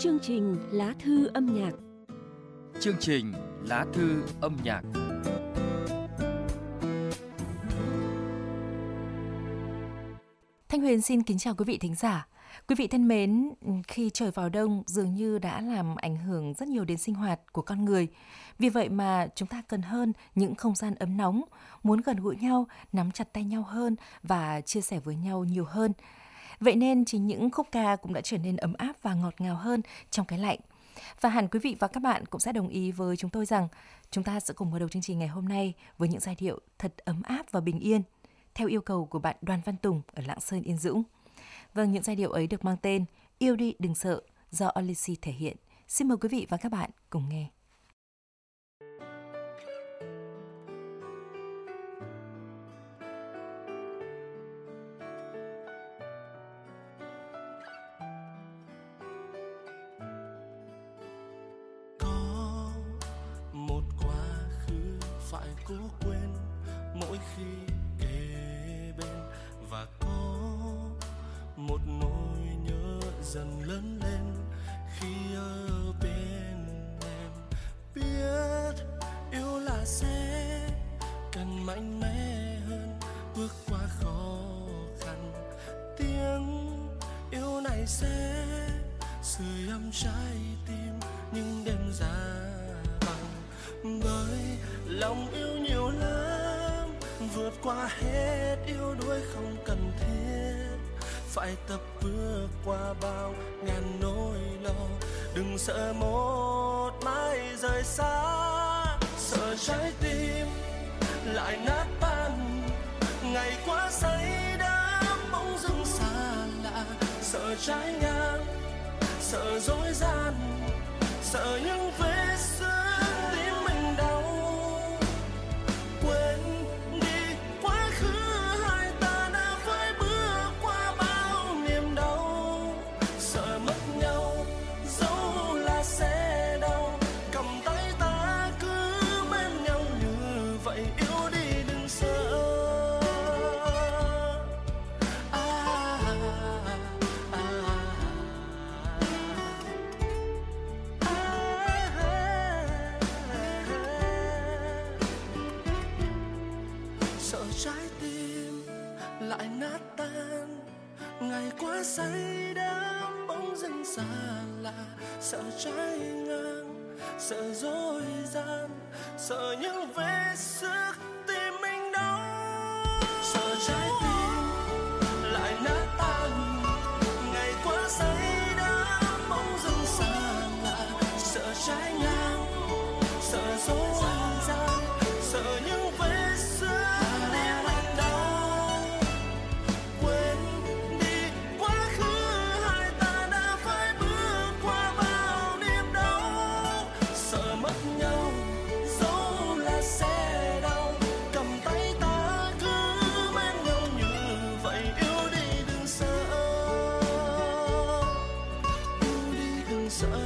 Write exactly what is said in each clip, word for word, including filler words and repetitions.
Chương trình Lá thư âm nhạc. Chương trình Lá thư âm nhạc. Thanh Huyền xin kính chào quý vị thính giả. Quý vị thân mến, khi trời vào đông dường như đã làm ảnh hưởng rất nhiều đến sinh hoạt của con người. Vì vậy mà chúng ta cần hơn những không gian ấm nóng, muốn gần gũi nhau, nắm chặt tay nhau hơn và chia sẻ với nhau nhiều hơn. Vậy nên chính những khúc ca cũng đã trở nên ấm áp và ngọt ngào hơn trong cái lạnh. Và hẳn quý vị và các bạn cũng sẽ đồng ý với chúng tôi rằng chúng ta sẽ cùng mở đầu chương trình ngày hôm nay với những giai điệu thật ấm áp và bình yên, theo yêu cầu của bạn Đoàn Văn Tùng ở Lạng Sơn, Yên Dũng. Vâng, những giai điệu ấy được mang tên Yêu Đi Đừng Sợ do Olicy thể hiện. Xin mời quý vị và các bạn cùng nghe. Phải cố quên mỗi khi kề bên, và có một nỗi nhớ dần lớn lên khi ở bên em. Biết yêu là sẽ cần mạnh mẽ hơn, bước qua khó khăn. Tiếng yêu này sẽ sưởi ấm trái tim những đêm giá băng, bởi lòng yêu nhiều lắm, vượt qua hết yếu đuối không cần thiết. Phải tập bước qua bao ngàn nỗi lo, đừng sợ một mai rời xa. Sợ trái tim lại nát tan, ngày qua say đắm bỗng dưng xa lạ. Sợ trái ngang, sợ dối gian, sợ những vết xương tim mình đau. Quên đi quá khứ hai ta đã phải bước qua bao niềm đau. Sợ mất nhau dẫu là sẽ đau, cầm tay ta cứ bên nhau như vậy. Yêu đi đừng sợ. À, à, à, sợ trái tim lại nát tan, ngày qua say đắm bỗng dưng xa lạ. Sợ trái ngang, sợ dối gian, sợ những vết xước tim mình đau. Sợ trái tim lại nát tan, ngày qua say đắm bỗng dưng xa lạ. Sợ trái ngang, sợ dối gian, sợ những vết xước tim mình đau. Quên đi quá khứ hai ta đã phải bước qua bao niềm đau. Sợ mất nhau dẫu là sẽ đau, cầm tay ta cứ bên nhau như vậy. Yêu đi đừng sợ, yêu đi đừng sợ.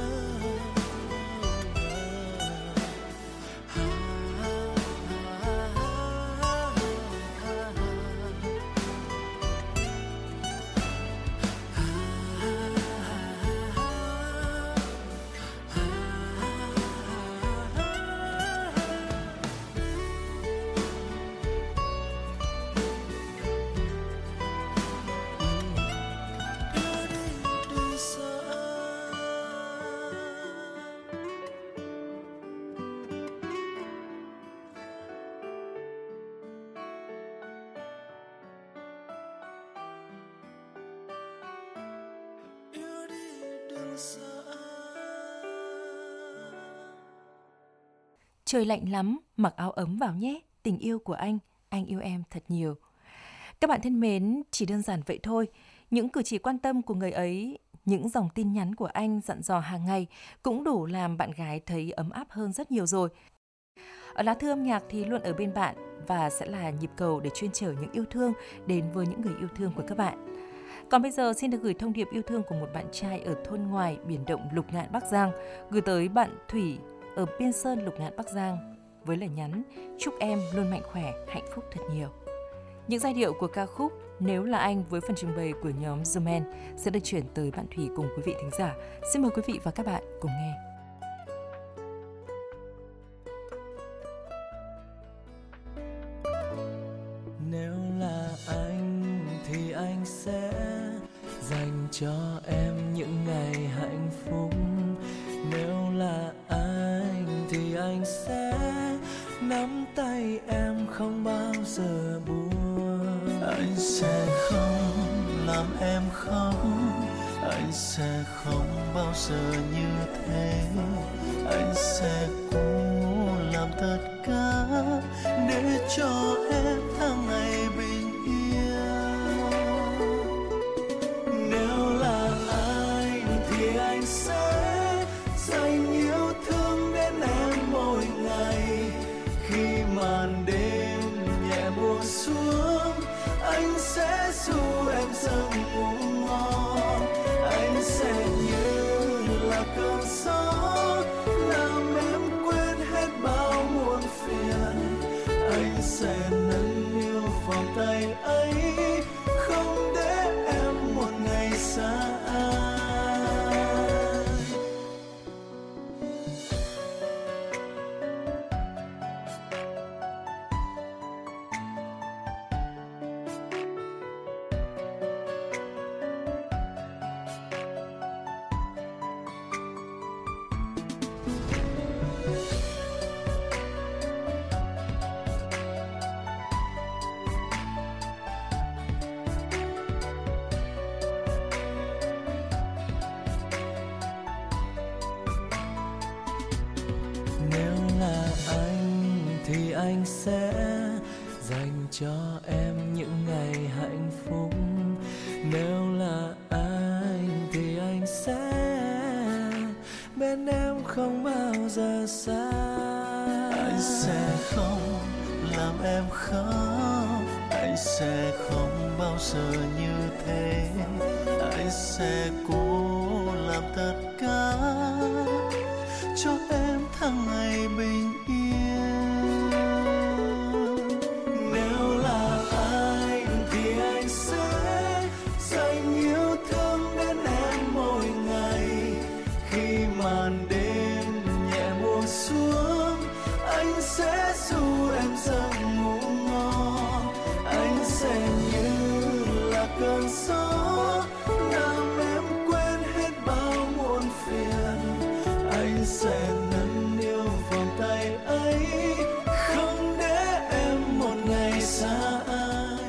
Trời lạnh lắm, mặc áo ấm vào nhé, tình yêu của anh, anh yêu em thật nhiều. Các bạn thân mến, chỉ đơn giản vậy thôi. Những cử chỉ quan tâm của người ấy, những dòng tin nhắn của anh dặn dò hàng ngày cũng đủ làm bạn gái thấy ấm áp hơn rất nhiều rồi. Ở Lá thư âm nhạc thì luôn ở bên bạn và sẽ là nhịp cầu để chuyên chở những yêu thương đến với những người yêu thương của các bạn. Còn bây giờ xin được gửi thông điệp yêu thương của một bạn trai ở thôn ngoài biển động Lục Ngạn, Bắc Giang gửi tới bạn Thủy ở Biên Sơn, Lục Ngạn, Bắc Giang với lời nhắn chúc em luôn mạnh khỏe, hạnh phúc thật nhiều. Những giai điệu của ca khúc Nếu là anh với phần trình bày của nhóm The Man sẽ được chuyển tới bạn Thủy cùng quý vị thính giả. Xin mời quý vị và các bạn cùng nghe. Nếu là anh thì anh sẽ dành cho em những ngày hạnh phúc. Nếu là anh thì anh sẽ nắm tay em không bao giờ buông. Anh sẽ không làm em khóc, anh sẽ không bao giờ như thế. Anh sẽ cố làm tất cả để cho em tháng ngày bình yên. Nếu là anh thì anh sẽ dành yêu thương đến em mỗi ngày. Khi màn đêm nhẹ buông xuống, anh sẽ ru em giấc ngủ ngon. Anh sẽ như là cơn gió làm em quên hết bao muộn phiền. Anh sẽ nâng niu vòng tay ấy, không để em một ngày xa anh. Anh sẽ dành cho em những ngày hạnh phúc. Nếu là anh thì anh sẽ bên em không bao giờ xa. Anh sẽ không làm em khóc, anh sẽ không bao giờ như thế. Anh sẽ cố làm tất cả cho em tháng ngày bình yên. Màn đêm nhẹ buông xuống, anh sẽ ru em giấc ngủ ngon. Anh sẽ như là cơn gió làm em quên hết bao muộn phiền. Anh sẽ nâng niu vòng tay ấy, không để em một ngày xa anh.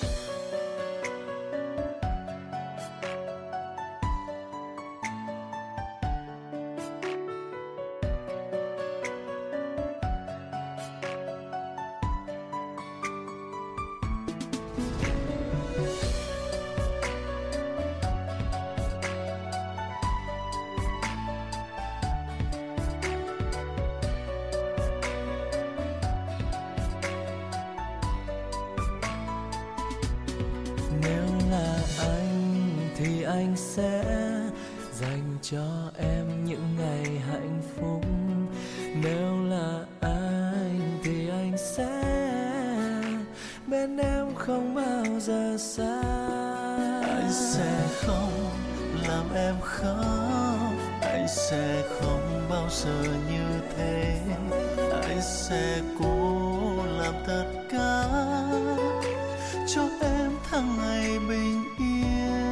Thì anh sẽ dành cho em những ngày hạnh phúc. Nếu là anh thì anh sẽ bên em không bao giờ xa. Anh sẽ không làm em khóc, anh sẽ không bao giờ như thế. Anh sẽ cố làm tất cả cho em tháng ngày bình yên.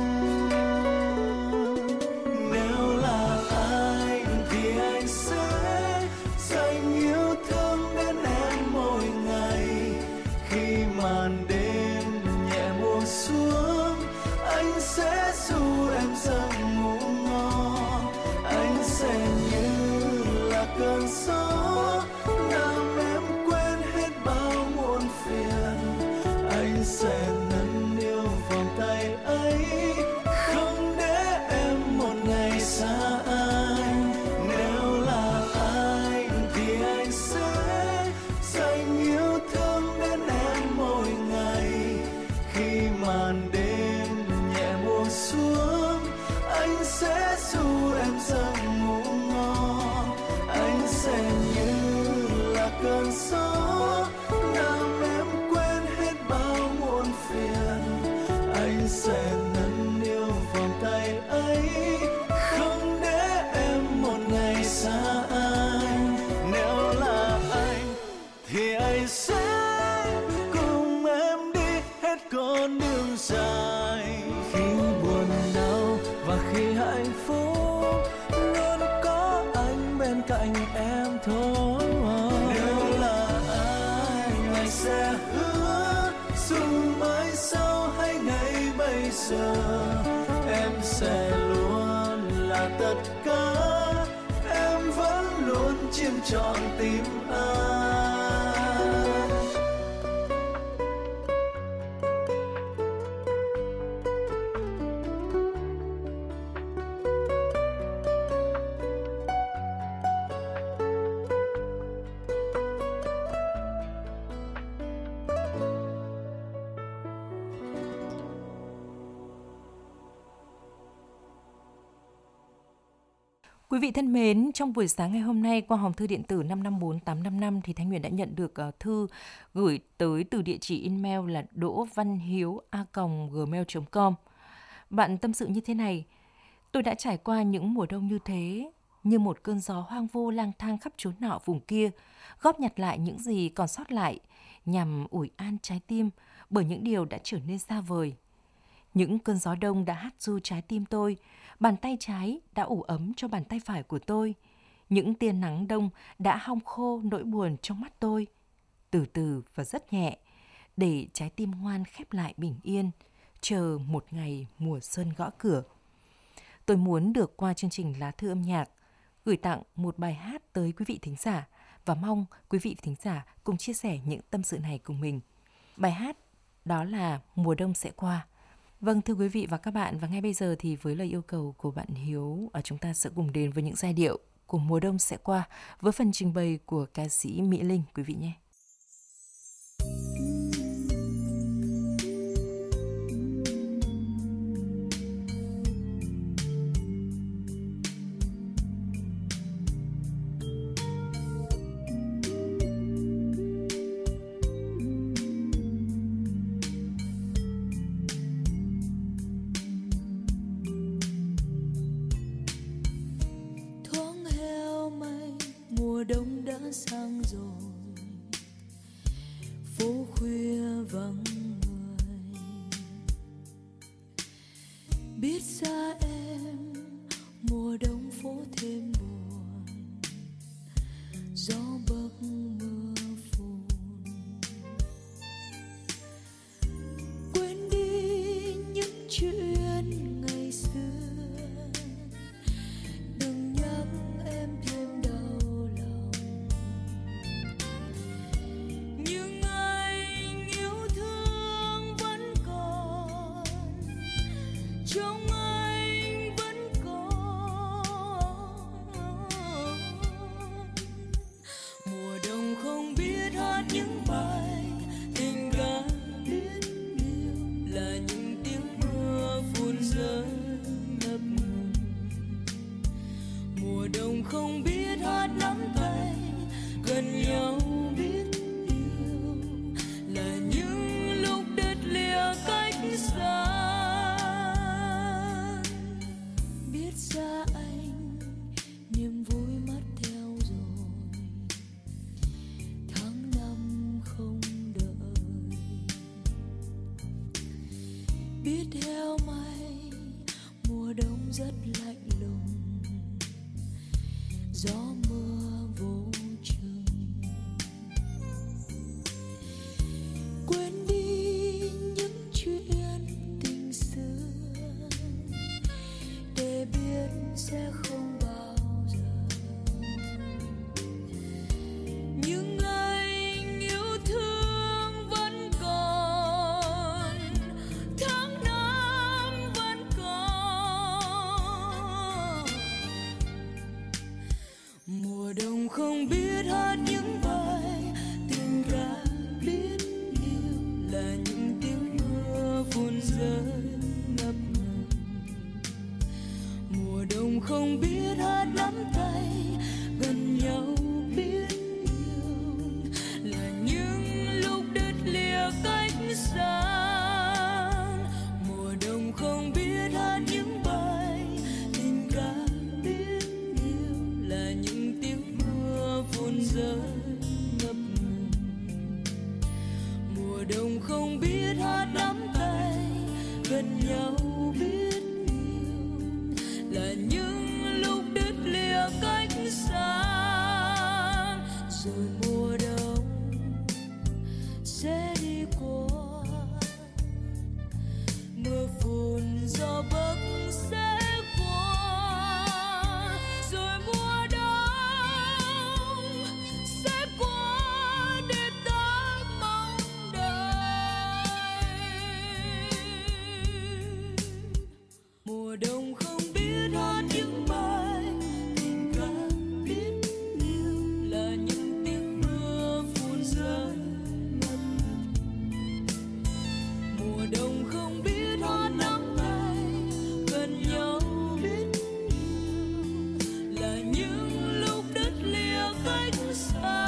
Màn đêm nhẹ buông xuống, anh sẽ ru em giấc ngủ ngon. Anh sẽ như là cơn gió làm em quên hết bao muộn phiền. Anh sẽ nâng niu vòng tay ấy, không để em một ngày xa anh. Nếu là anh thì anh sẽ dành yêu thương đến em mỗi ngày. Khi màn đêm nhẹ buông xuống, anh sẽ ru em giấc ngủ ngon. Anh sẽ như là cơn gió làm em quên hết bao muộn phiền. sẽ ngân yêu vòng tay ấy, không để em một ngày xa anh. Nếu là anh thì anh sẽ cùng em đi hết con đường dài. Khi buồn đau và khi hạnh phúc, luôn có anh bên cạnh em thôi. Nếu là anh, anh sẽ hứa dù mai sau hay ngày bây giờ, em sẽ luôn là tất cả, em vẫn luôn chiếm trọn tim anh. Quý vị thân mến, trong buổi sáng ngày hôm nay qua hòm thư điện tử năm năm bốn tám năm năm thì Thanh Huyền đã nhận được uh, thư gửi tới từ địa chỉ email là đỗ văn hiếu a còng gmail chấm com. Bạn tâm sự như thế này: tôi đã trải qua những mùa đông như thế, như một cơn gió hoang vô lang thang khắp chốn nọ vùng kia, góp nhặt lại những gì còn sót lại nhằm ủi an trái tim bởi những điều đã trở nên xa vời. Những cơn gió đông đã hắt du trái tim tôi, bàn tay trái đã ủ ấm cho bàn tay phải của tôi. Những tia nắng đông đã hong khô nỗi buồn trong mắt tôi. Từ từ và rất nhẹ, để trái tim ngoan khép lại bình yên, chờ một ngày mùa xuân gõ cửa. Tôi muốn được qua chương trình Lá Thư Âm Nhạc, gửi tặng một bài hát tới quý vị thính giả và mong quý vị thính giả cùng chia sẻ những tâm sự này cùng mình. Bài hát đó là Mùa Đông Sẽ Qua. Vâng, thưa quý vị và các bạn, và ngay bây giờ thì với lời yêu cầu của bạn Hiếu, chúng ta sẽ cùng đến với những giai điệu của Mùa Đông Sẽ Qua với phần trình bày của ca sĩ Mỹ Linh, quý vị nhé. Đông đã sang rồi, phố khuya vắng người. Biết xa em, mùa đông phố thêm buồn, gió bấc mưa phùn. Quên đi những chuyện ngày xưa, đừng nhắc em thêm đau. Không biết hát nắm tay gần nhau, biết yêu là những lúc đứt lìa cách xa. Biết xa anh, niềm vui mất theo rồi, tháng năm không đợi. Biết theo mây, mùa đông rất lạnh lùng, gió mưa vô chừng. Quên đi những chuyện tình xưa, để biết sẽ không bao giờ. Nhưng anh yêu thương vẫn còn, tháng năm vẫn còn. gần nhau biết yêu là những lúc đứt lìa cách xa, rồi mùa đông sẽ đi qua, mưa phùn gió bấc sẽ qua, rồi mùa đông sẽ qua để ta mong đợi. Mùa đông không biết hát những bài tình ca biết yêu là những tiếng mưa phùn rơi ngất ngây. Mùa đông không biết hát nắm tay gần nhau biết yêu là những lúc đứt lìa cách xa.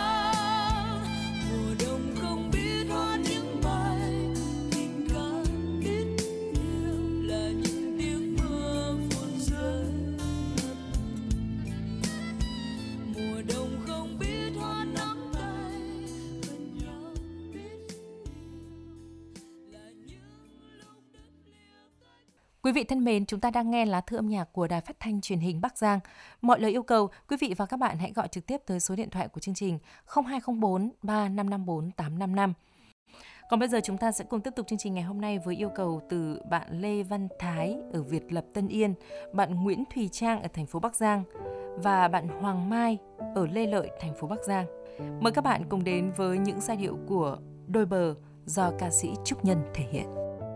Mùa đông không biết hát những bài tình ca biết yêu là những tiếng mưa phùn rơi ngất ngây. Mùa đông không biết hát nắm tay gần nhau biết yêu là những lúc đứt lìa cách. Quý vị thân mến, chúng ta đang nghe lá thư âm nhạc của Đài Phát thanh Truyền hình Bắc Giang. Mọi lời yêu cầu, quý vị và các bạn hãy gọi trực tiếp tới số điện thoại của chương trình không hai không bốn ba năm năm bốn tám năm năm. Còn bây giờ chúng ta sẽ cùng tiếp tục chương trình ngày hôm nay với yêu cầu từ bạn Lê Văn Thái ở Việt Lập Tân Yên, bạn Nguyễn Thùy Trang ở thành phố Bắc Giang và bạn Hoàng Mai ở Lê Lợi, thành phố Bắc Giang. Mời các bạn cùng đến với những giai điệu của Đôi Bờ do ca sĩ Trúc Nhân thể hiện.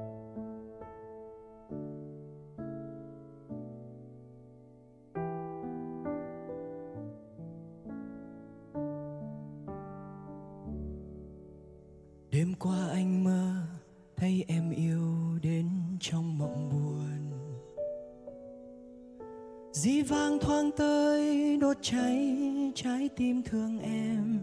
Đêm qua anh mơ thấy em yêu đến trong mộng buồn, dĩ vang thoáng tới đốt cháy trái tim thương em.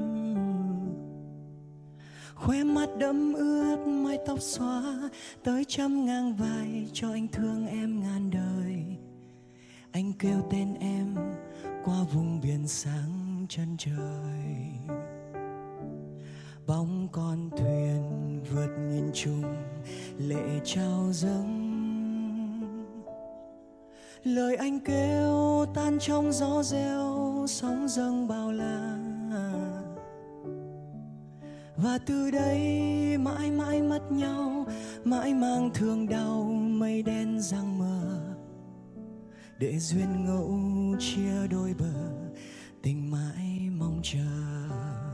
Khóe mắt đẫm ướt mái tóc xóa tới trăm ngang vai cho anh thương em ngàn đời. Anh kêu tên em qua vùng biển sáng chân trời, bóng con thuyền vượt nghìn trùng lệ trao dâng. Lời anh kêu tan trong gió reo sóng dâng bao la, và từ đây mãi mãi mất nhau, mãi mang thương đau mây đen giăng mờ, để duyên ngẫu chia đôi bờ tình mãi mong chờ.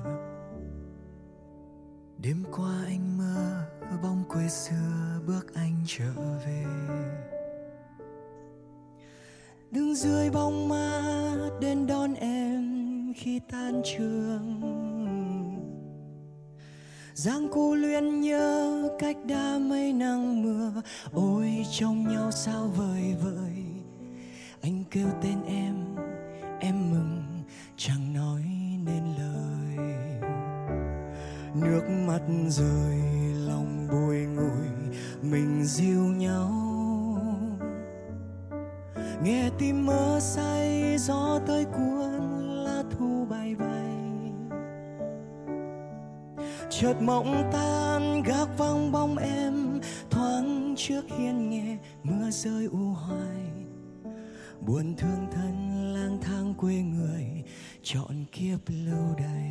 Đêm qua anh mơ bóng quê xưa bước anh trở về, đứng dưới bóng mát đến đón em khi tan trường. Giang cô luyến nhớ cách đã mấy nắng mưa, ôi trông nhau sao vời vợi. Anh kêu tên em, em mừng chẳng nói nên lời. Nước mắt rơi lòng bùi ngùi mình dìu nhau, nghe tim mơ say gió tới cuốn lá thu bay bay. Chợt mộng tan gác vắng bóng em thoáng trước hiên nghe mưa rơi u hoài. Buồn thương thân lang thang quê người trọn kiếp lâu đầy.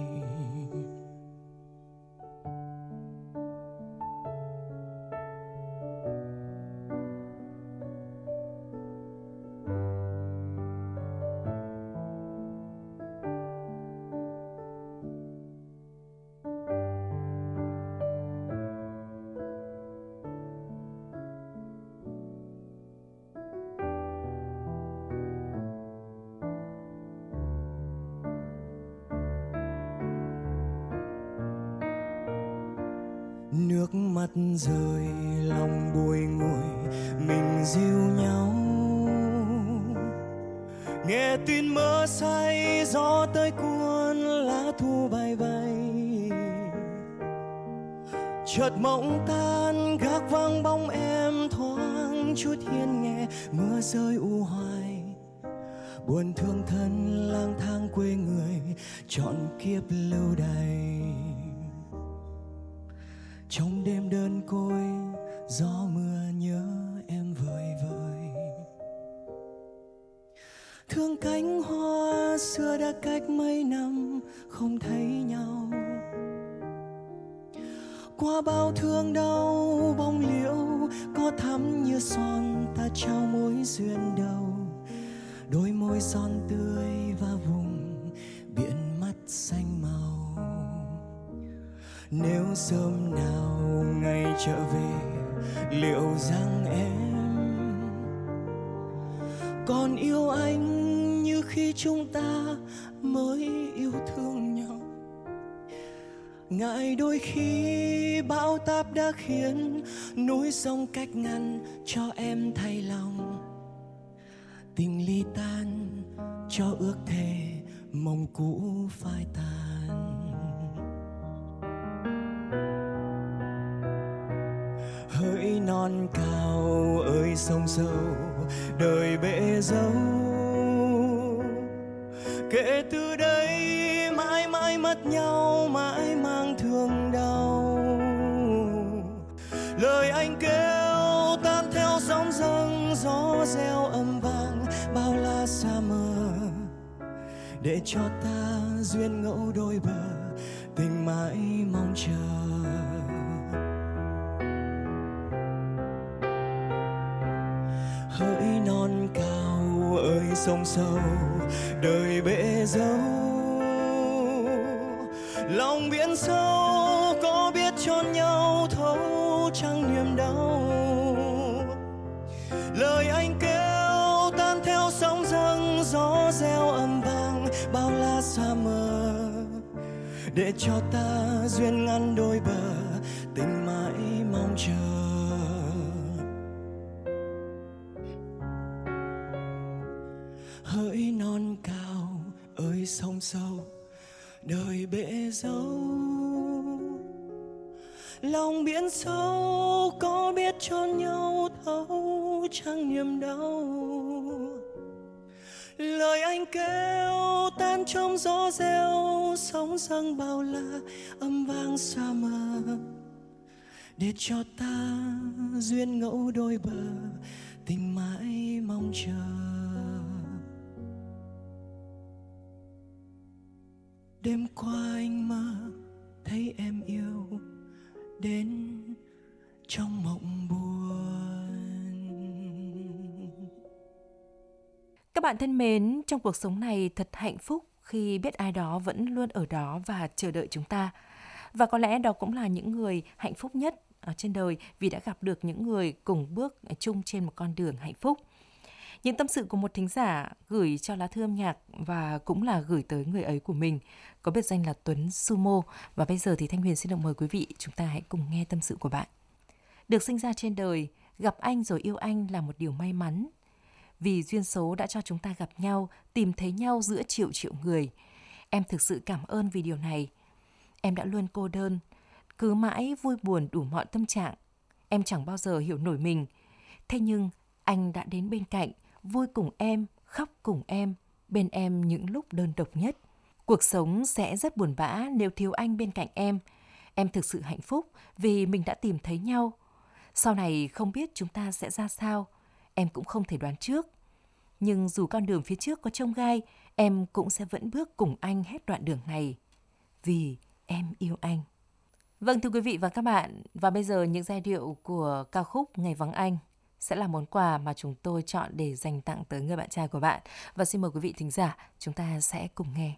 Nước mắt rơi lòng bùi ngùi mình dìu nhau, nghe tin mơ say gió tới cuốn lá thu bay bay. Chợt mộng tan gác vắng bóng em thoáng chút hiên nghe mưa rơi u hoài. Buồn thương thân lang thang quê người trọn kiếp lâu đài. Trong đêm đơn côi gió mưa nhớ em vơi vợi. Thương cánh hoa xưa đã cách mấy năm không thấy nhau. Qua bao thương đau bóng liễu có thắm như son, ta trao mối duyên đầu. Đôi môi son tươi và vùng biển mắt xanh màu. Nếu sớm nào ngày trở về, liệu rằng em còn yêu anh như khi chúng ta mới yêu thương nhau? Ngại đôi khi bão táp đã khiến núi sông cách ngăn cho em thay lòng. Tình ly tan cho ước thề mong cũ phai tàn. Hỡi non cao ơi sông sâu đời bể dâu. Kể từ đây mãi mãi mất nhau, mãi mang thương đau. Lời anh kêu tan theo sóng dâng, gió reo âm vang bao la xa mờ. Để cho ta duyên ngẫu đôi bờ, tình mãi mong chờ. Hỡi non cao ơi sông sâu đời bể dâu. Lòng biển sâu có biết chôn nhau thấu chẳng niềm đau. Lời anh kêu tan theo sóng dâng, gió reo âm vang bao la xa mờ. Để cho ta duyên ngăn đôi bờ, tình mãi mong chờ. Hỡi non cao ơi sông sâu đời bể dâu. Lòng biển sâu có biết chôn nhau thấu chẳng niềm đau. Lời anh kêu tan trong gió reo, sóng dâng bao la âm vang xa mờ. Để cho ta duyên ngẫu đôi bờ, tình mãi mong chờ. Đêm qua anh mơ thấy em yêu đến trong mộng buồn. Các bạn thân mến, trong cuộc sống này thật hạnh phúc khi biết ai đó vẫn luôn ở đó và chờ đợi chúng ta. Và có lẽ đó cũng là những người hạnh phúc nhất ở trên đời vì đã gặp được những người cùng bước chung trên một con đường hạnh phúc. Những tâm sự của một thính giả gửi cho lá thư âm nhạc và cũng là gửi tới người ấy của mình, có biệt danh là Tuấn Sumo. Và bây giờ thì Thanh Huyền xin được mời quý vị, chúng ta hãy cùng nghe tâm sự của bạn. Được sinh ra trên đời, gặp anh rồi yêu anh là một điều may mắn. Vì duyên số đã cho chúng ta gặp nhau, tìm thấy nhau giữa triệu triệu người. Em thực sự cảm ơn vì điều này. Em đã luôn cô đơn, cứ mãi vui buồn đủ mọi tâm trạng. Em chẳng bao giờ hiểu nổi mình. Thế nhưng anh đã đến bên cạnh, vui cùng em, khóc cùng em, bên em những lúc đơn độc nhất. Cuộc sống sẽ rất buồn bã nếu thiếu anh bên cạnh em. Em thực sự hạnh phúc vì mình đã tìm thấy nhau. Sau này không biết chúng ta sẽ ra sao, em cũng không thể đoán trước. Nhưng dù con đường phía trước có chông gai, em cũng sẽ vẫn bước cùng anh hết đoạn đường này. Vì em yêu anh. Vâng thưa quý vị và các bạn, và bây giờ những giai điệu của ca khúc Ngày Vắng Anh sẽ là món quà mà chúng tôi chọn để dành tặng tới người bạn trai của bạn. Và xin mời quý vị thính giả, chúng ta sẽ cùng nghe.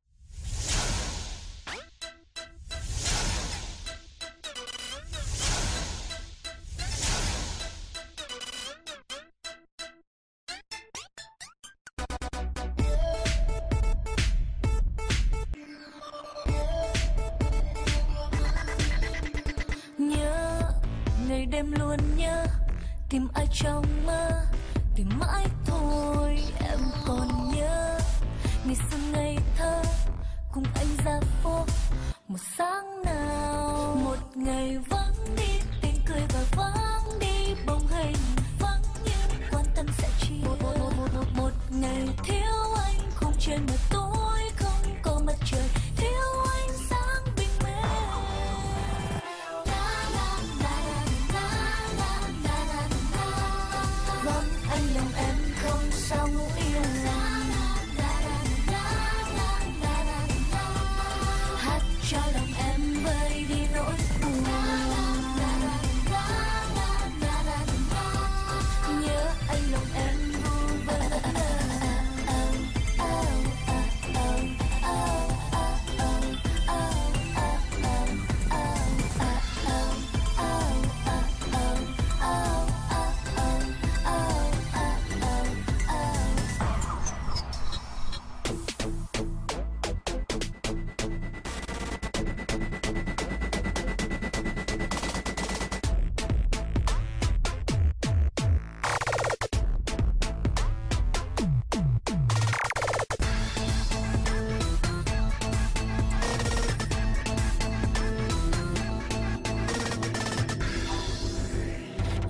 Nhớ ngày đêm luôn nhớ, tìm ai trong mơ, tìm mãi thôi em còn nhớ. Ngày xưa ngây thơ cùng anh ra phố một sáng nào, một ngày vắng đi tiếng cười và vắng đi bóng hình, vắng như quan tâm sẽ chi. Một, một, một, một, một, một ngày thiếu anh không trên mặt tối không có mặt trời, thiếu anh sáng bình minh. La la la la la la.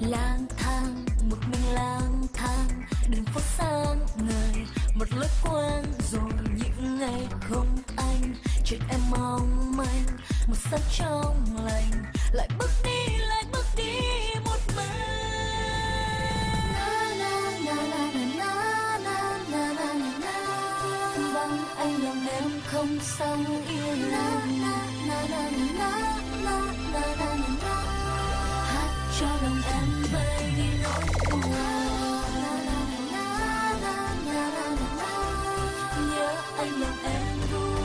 lang thang một mình lang thang đường phố sáng ngời một lối quán rồi những ngày không anh chuyện em mong manh một sân trong lành lại bước đi lại bước đi một mình. Vắng anh lòng em không xong yên lặng hát cho lòng em bay đi nỗi buồn. Nhớ anh lòng em ru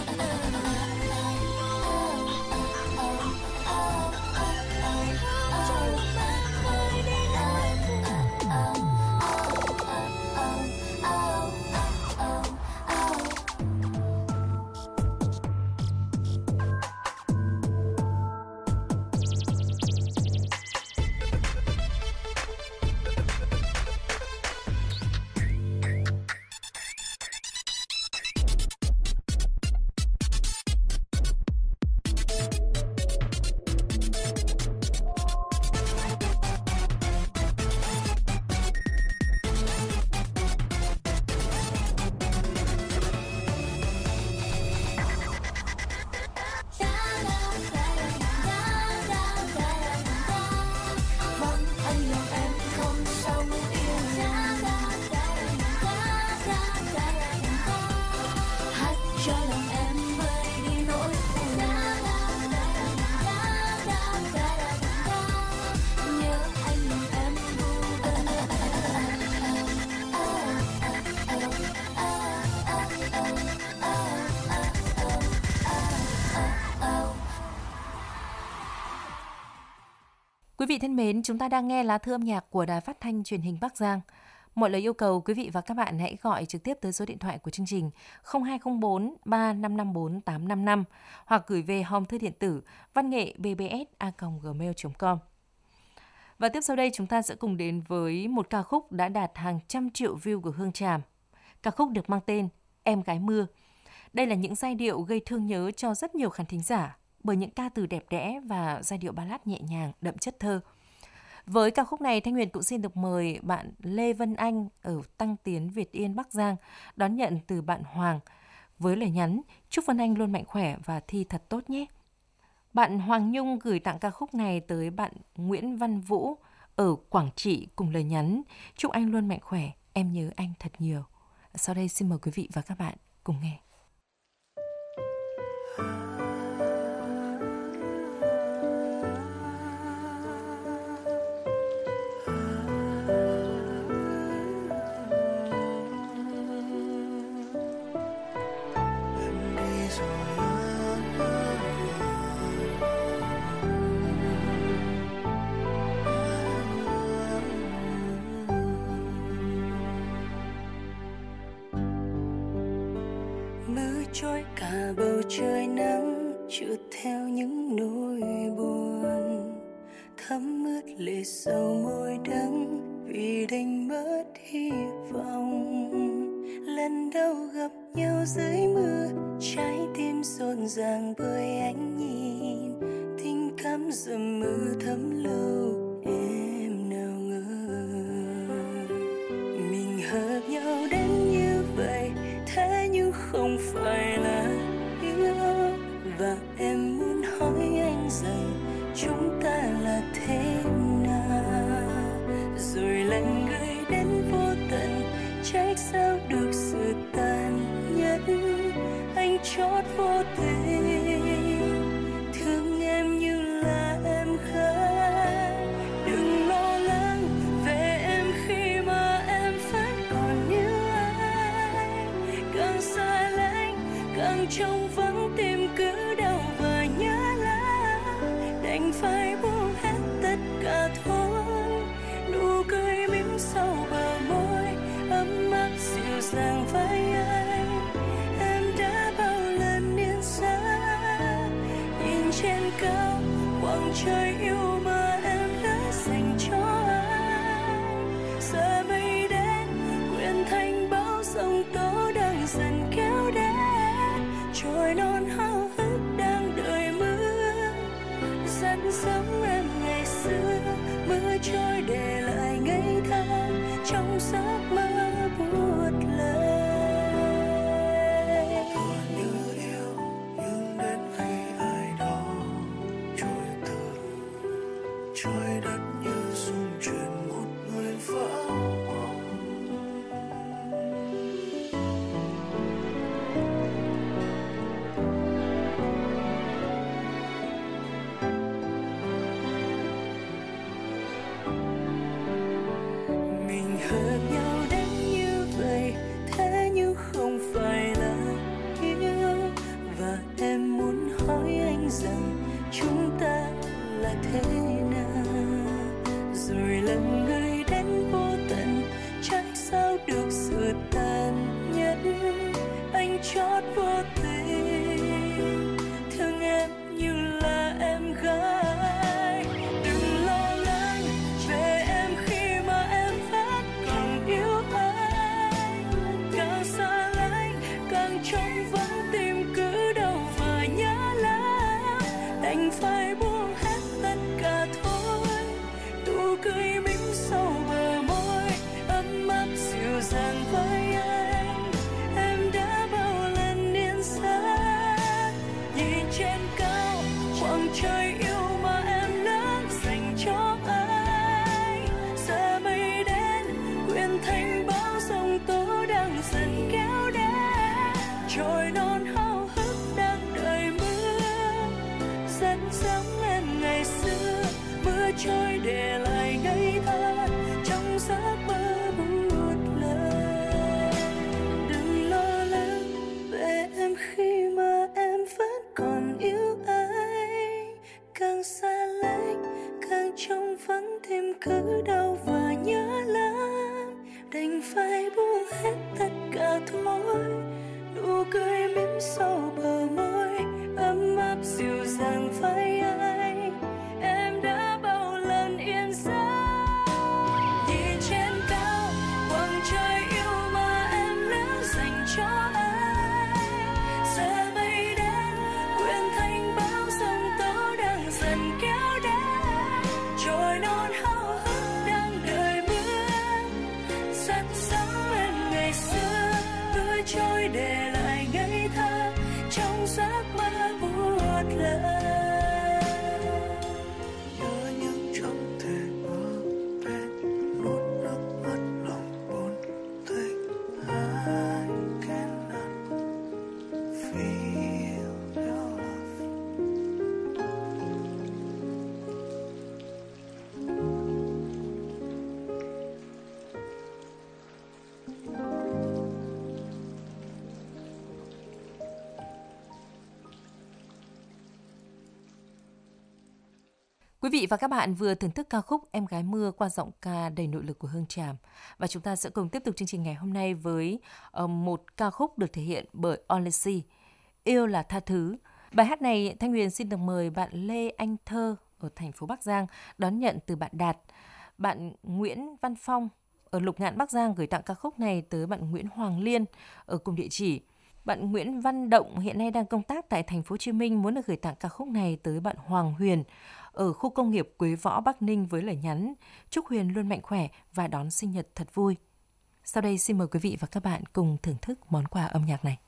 Quý vị thân mến, chúng ta đang nghe lá thư âm nhạc của Đài Phát thanh Truyền hình Bắc Giang. Mọi lời yêu cầu quý vị và các bạn hãy gọi trực tiếp tới số điện thoại của chương trình không hai không bốn ba năm năm bốn tám năm năm hoặc gửi về hòm thư điện tử văn nghệ b b s a còng gmail chấm com. Và tiếp sau đây chúng ta sẽ cùng đến với một ca khúc đã đạt hàng trăm triệu view của Hương Tràm. Ca khúc được mang tên Em Gái Mưa. Đây là những giai điệu gây thương nhớ cho rất nhiều khán thính giả bởi những ca từ đẹp đẽ và giai điệu ballad nhẹ nhàng, đậm chất thơ. Với ca khúc này, Thanh Huyền cũng xin được mời bạn Lê Vân Anh ở Tăng Tiến, Việt Yên, Bắc Giang đón nhận từ bạn Hoàng với lời nhắn chúc Vân Anh luôn mạnh khỏe và thi thật tốt nhé. Bạn Hoàng Nhung gửi tặng ca khúc này tới bạn Nguyễn Văn Vũ ở Quảng Trị cùng lời nhắn chúc anh luôn mạnh khỏe, em nhớ anh thật nhiều. Sau đây xin mời quý vị và các bạn cùng nghe. Trôi cả bầu trời nắng trượt theo những nỗi buồn thấm ướt lệ sầu môi đắng vì đánh mất hy vọng. Lần đầu gặp nhau dưới mưa trái tim rộn ràng bởi ánh nhìn tình cảm dầm mưa thấm lâu em nào ngờ mình hợp nhau đến như vậy thế nhưng không phải là yêu và em muốn hỏi anh rằng chúng ta là thế nào rồi lần người đến vô tận trách sao được sự tàn nhẫn anh chót vô tình thương em như là em khác hợp nhau đến như vậy, thế nhưng không phải là yêu. Và em muốn hỏi anh rằng chúng ta là thế nào, rồi lần người đến vô tận, trách sao được sự tàn nhẫn. Anh chót vô tình thương em như là em gái. Đừng lo lắng về em khi mà em vẫn còn yêu anh. Càng xa lánh càng trống vắng, tim cứ đau và nhớ lắm. Đành phải buông hết tất cả thôi, nụ cười mím sâu bờ môi, ấm áp dịu dàng với anh. Em đã bao lần yên giấc nhìn trên cao khoảng trời yêu mà em đã dành cho anh. Giờ mây đến quyện thành bão giông tố đang dần kéo đến, trôi non háo hức đang đợi mưa. Rất giống em ngày xưa, mưa trôi để lại ngây thơ trong giấc mơ một lần. Đừng lo lắng về em khi mà em vẫn còn yêu anh. Càng xa lánh càng trống vắng, thêm cứ đau và nhớ lắm. Đành phải buông hết tất cả thôi, nụ cười mím sâu bờ môi, ấm áp dịu dàng với anh. Em đã bao lần yên giấc nhìn trên cao khoảng trời yêu mà em đã dành cho anh. Giờ mây đến quyện thành bão giông tố đang dần kéo đến, trôi non háo hức đang đợi mưa. Rất giống em ngày xưa, mưa trôi để lại ngây thơ trong giấc mơ một lần. Nhớ nhưng chẳng thể ở bên, nuốt nước mắt lòng buồn tênh. I cannot feel your love. Quý vị và các bạn vừa thưởng thức ca khúc Em Gái Mưa qua giọng ca đầy nội lực của Hương Tràm. Và chúng ta sẽ cùng tiếp tục chương trình ngày hôm nay với uh, một ca khúc được thể hiện bởi Only, Yêu là tha thứ. Bài hát này Thanh Huyền xin được mời bạn Lê Anh Thơ ở thành phố Bắc Giang đón nhận từ bạn Đạt. Bạn Nguyễn Văn Phong ở Lục Ngạn, Bắc Giang gửi tặng ca khúc này tới bạn Nguyễn Hoàng Liên ở cùng địa chỉ. Bạn Nguyễn Văn Động hiện nay đang công tác tại thành phố Hồ Chí Minh muốn được gửi tặng ca khúc này tới bạn Hoàng Huyền ở khu công nghiệp Quế Võ, Bắc Ninh với lời nhắn: chúc Huyền luôn mạnh khỏe và đón sinh nhật thật vui. Sau đây xin mời quý vị và các bạn cùng thưởng thức món quà âm nhạc này.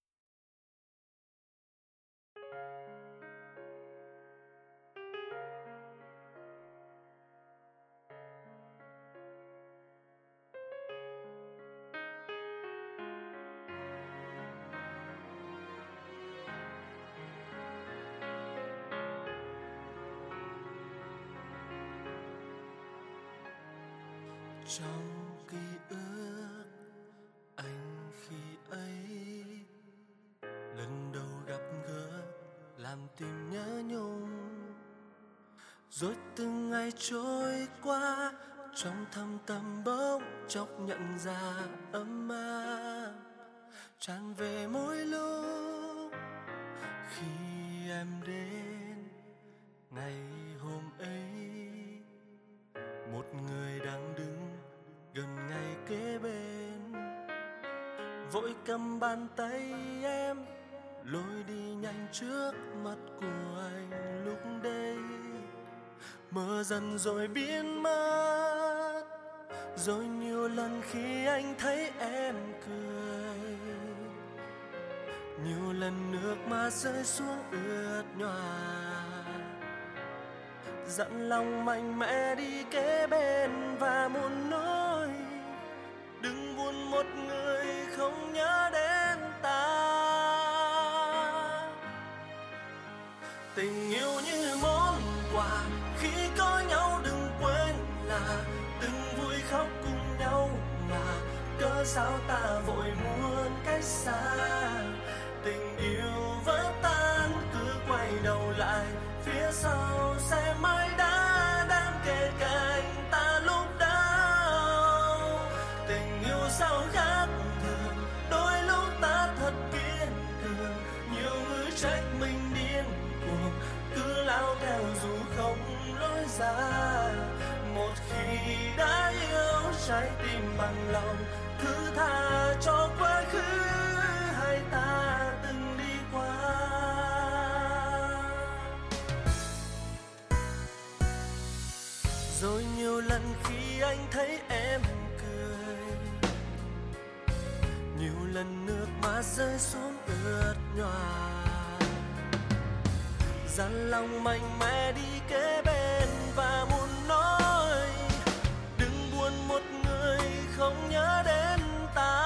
Trong ký ức anh khi ấy, lần đầu gặp gỡ làm tim nhớ nhung, rồi từng ngày trôi qua trong thâm tâm bỗng chốc nhận ra ấm áp tràn về mỗi lúc khi em đến. Ngày hôm ấy một người đang đứng gần ngay kế bên, vội cầm bàn tay em lôi đi nhanh trước mặt của anh. Lúc đây mơ dần rồi biến mất, rồi nhiều lần khi anh thấy em cười, nhiều lần nước mắt rơi xuống ướt nhòa, dặn lòng mạnh mẽ đi kế bên và muốn nói đừng buồn một người không nhớ đến ta. Tình yêu như món quà khi có nhau, đừng quên là từng vui khóc cùng nhau. cớ sao ta vội muốn cách xa. Tình yêu vỡ tan cứ quay đầu lại, phía sau sẽ mãi đã đang kề cạnh ta lúc đau. Tình yêu sao khác thường, đôi lúc ta thật kiên cường, nhiều người trách mình điên cuồng, cứ lao theo dù không lối ra. Một khi đã yêu, trái tim bằng lòng thứ tha cho quá khứ hai ta từng đi qua. Rồi nhiều lần khi anh thấy em cười, nhiều lần nước mắt rơi xuống ướt nhòa, dằn lòng mạnh mẽ đi kế bên và muốn nói đừng buồn một người không nhớ đến ta.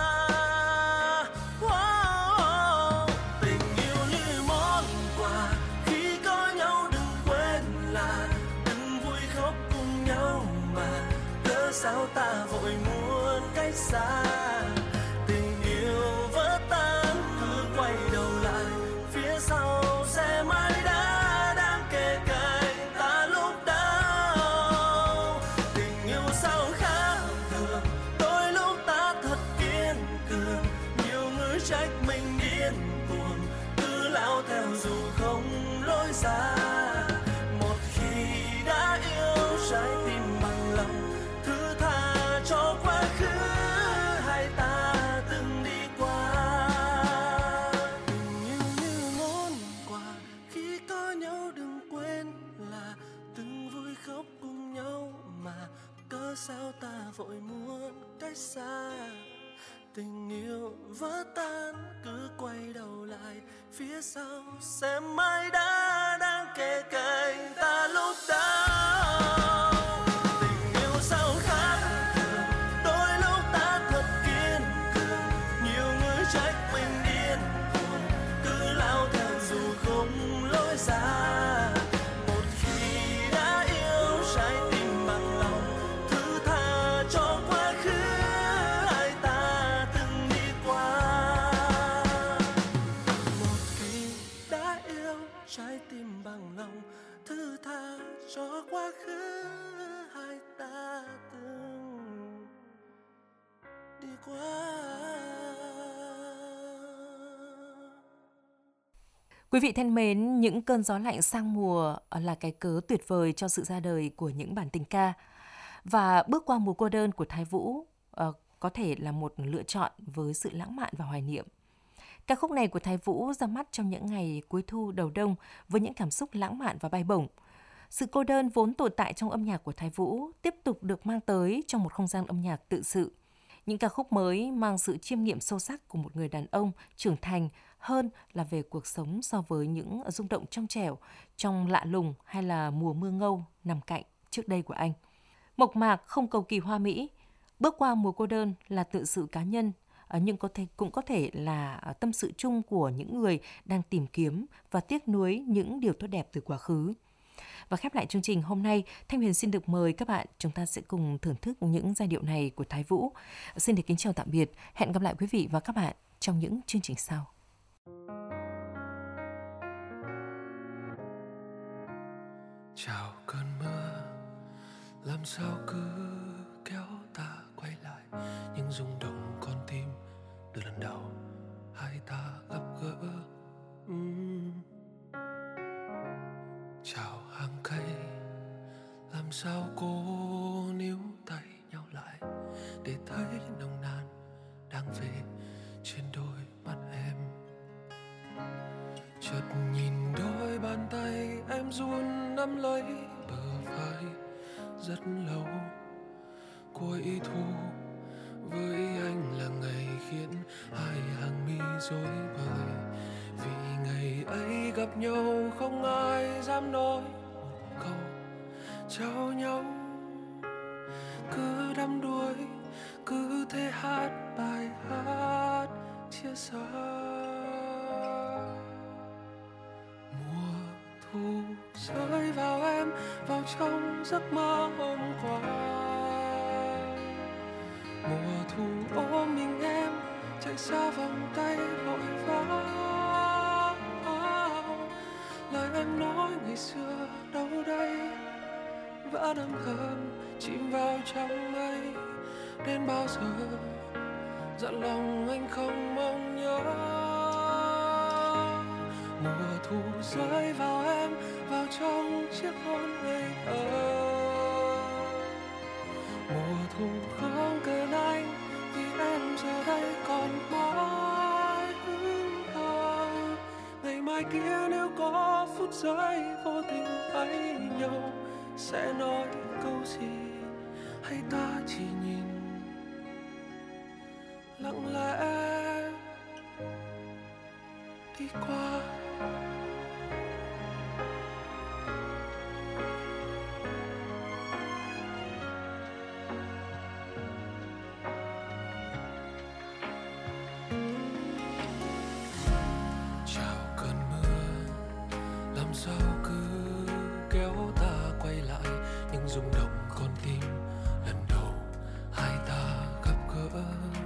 Wow, tình yêu như món quà, khi có nhau đừng quên là đừng vui khóc cùng nhau mà, cớ sao ta vội muốn cách xa. Tình yêu vỡ tan cứ quay đầu lại, phía sau sẽ mãi đã đang kề cạnh ta lúc đau. Tình yêu sao khác thường, đôi lúc ta thật kiên cường, nhiều người trách mình điên cuồng, cứ lao theo dù không lối ra. Một khi đã yêu, trái tim bằng lòng thứ tha cho quá khứ hai ta từng đi qua. Tình yêu như món quà, khi có nhau đừng quên là từng vui khóc cùng nhau mà, cớ sao ta vội muốn cách xa. Tình yêu vỡ tan cứ quay đầu lại, phía sau sẽ mãi đã đang kề cạnh ta lúc đau. Tình yêu sao khác thường, đôi lúc ta thật kiên cường, nhiều người trách mình điên cuồng, cứ lao theo dù không lối ra. Một khi đã yêu, trái tim bằng lòng thứ tha cho quá khứ hai ta từng đi qua. Một khi đã yêu, trái tim bằng lòng thứ tha cho quá khứ hai ta từng đi qua. Quý vị thân mến, những cơn gió lạnh sang mùa là cái cớ tuyệt vời cho sự ra đời của những bản tình ca. Và bước qua mùa cô đơn của Thái Vũ uh, có thể là một lựa chọn với sự lãng mạn và hoài niệm. Ca khúc này của Thái Vũ ra mắt trong những ngày cuối thu đầu đông với những cảm xúc lãng mạn và bay bổng. Sự cô đơn vốn tồn tại trong âm nhạc của Thái Vũ tiếp tục được mang tới trong một không gian âm nhạc tự sự. Những ca khúc mới mang sự chiêm nghiệm sâu sắc của một người đàn ông trưởng thành hơn là về cuộc sống so với những rung động trong trẻo, trong lạ lùng hay là mùa mưa ngâu nằm cạnh trước đây của anh. Mộc mạc không cầu kỳ hoa mỹ, bước qua mùa cô đơn là tự sự cá nhân, nhưng có thể, cũng có thể là tâm sự chung của những người đang tìm kiếm và tiếc nuối những điều tốt đẹp từ quá khứ. Và khép lại chương trình hôm nay, Thanh Huyền xin được mời các bạn, chúng ta sẽ cùng thưởng thức những giai điệu này của Thái Vũ. Xin được kính chào tạm biệt, hẹn gặp lại quý vị và các bạn trong những chương trình sau. Chào cơn mưa, làm sao cứ kéo ta quay lại những rung động con tim từ lần đầu hai ta gặp gỡ. uhm. Chào hàng cây, làm sao cô níu tay nhau lại để thấy nồng nàn đang về trên đôi mắt em. Chợt nhìn đôi bàn tay em run nắm lấy bờ vai rất lâu. Cuối thu với anh là ngày khiến hai hàng mi rối bời, vì ngày ấy gặp nhau không ai dám nói một câu chào nhau. Cứ đắm đuối, cứ thế hát bài hát chia xa. Mùa thu rơi vào em, vào trong giấc mơ hôm qua. Mùa thu ôm mình em chạy xa vòng tay vội vã. Lời em nói ngày xưa đâu đây vẫn âm thầm chìm vào trong mây. Đến bao giờ dặn lòng anh không mong nhớ. Mùa thu rơi vào em, vào trong chiếc hôn ngây thơ. Mùa thu không cần anh vì em giờ đây còn mãi hững hờ. Ngày mai kia nếu có phút giây vô tình thấy nhau, sẽ nói câu gì hay ta chỉ nhìn lặng lẽ đi qua. Chào cơn mưa làm sao cứ kéo ta quay lại những rung động con tim lần đầu hai ta gặp gỡ.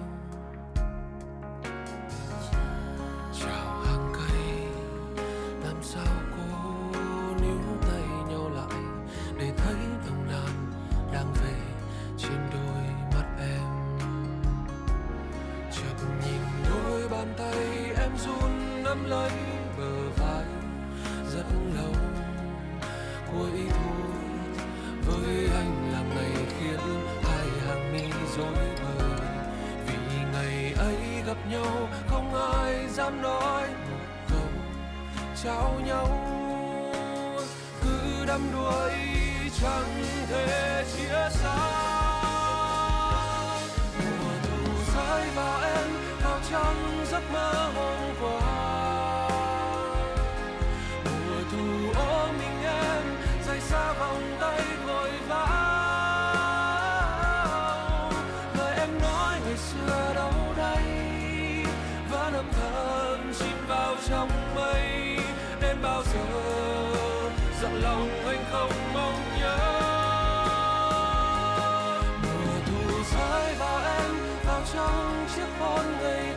Chào hàng cây làm sao cô níu tay nhau lại để thấy nồng nàn đang về trên đôi mắt em. Chợt nhìn đôi bàn tay em run nắm lấy bờ vai rất lâu. Cuối thu với anh là ngày khiến hai hàng mi rối bời. Vì ngày ấy gặp nhau không ai dám nói một câu chào nhau. Cứ đắm đuối chẳng thể chia xa. Mùa thu rơi vào em, vào trong giấc mơ hôm qua. Mùa thu ôm mình em rời xa vòng tay vội vã. Lời em nói ngày xưa đâu đây vẫn âm thầm chìm vào trong mây. Đến bao giờ dặn lòng anh không mong nhớ. Mùa thu rơi vào em, vào trong chiếc hôn ngây